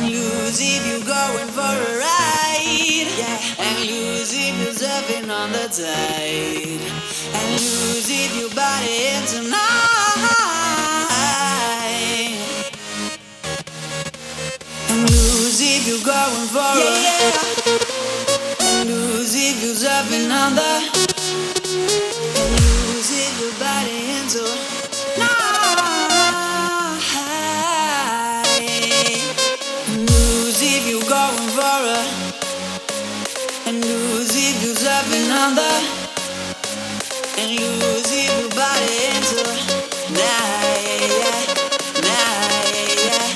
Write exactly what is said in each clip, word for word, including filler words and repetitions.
lose if you're going for a ride. Yeah, and lose if you're surfing on the tide. And lose if your body in tonight. And lose if you're going for yeah, a yeah. And lose if you're surfing on the. And lose if your body into going for a and lose if you're surfing on the and lose if your body into night, yeah, night, yeah.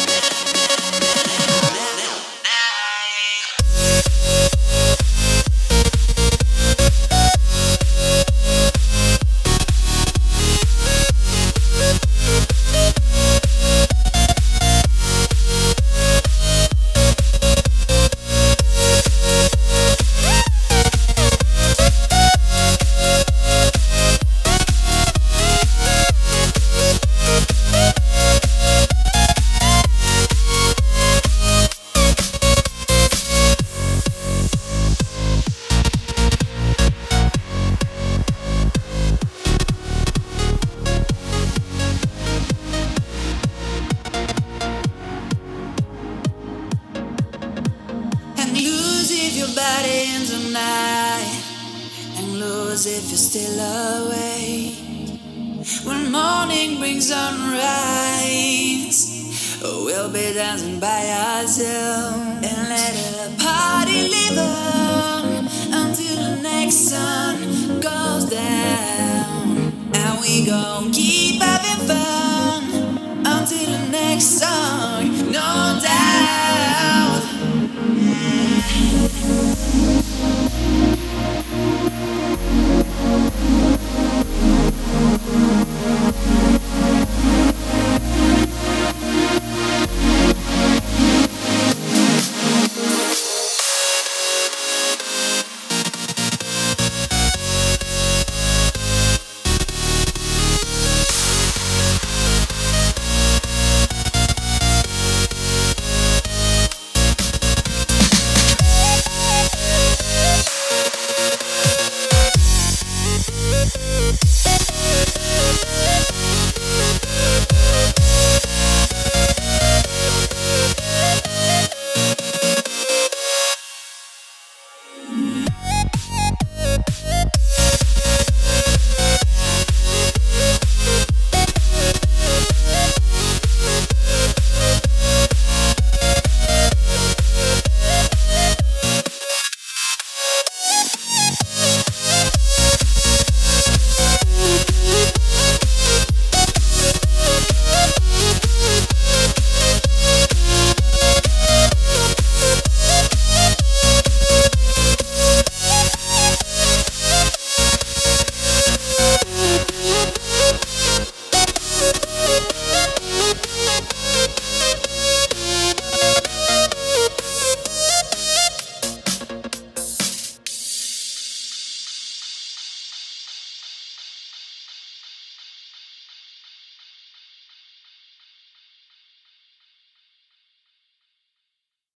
Body in tonight and lose if you're still awake. When morning brings sunrise, we'll be dancing by ourselves and let the party live on until the next sun goes down. And we gon' keep having fun until the next song. No.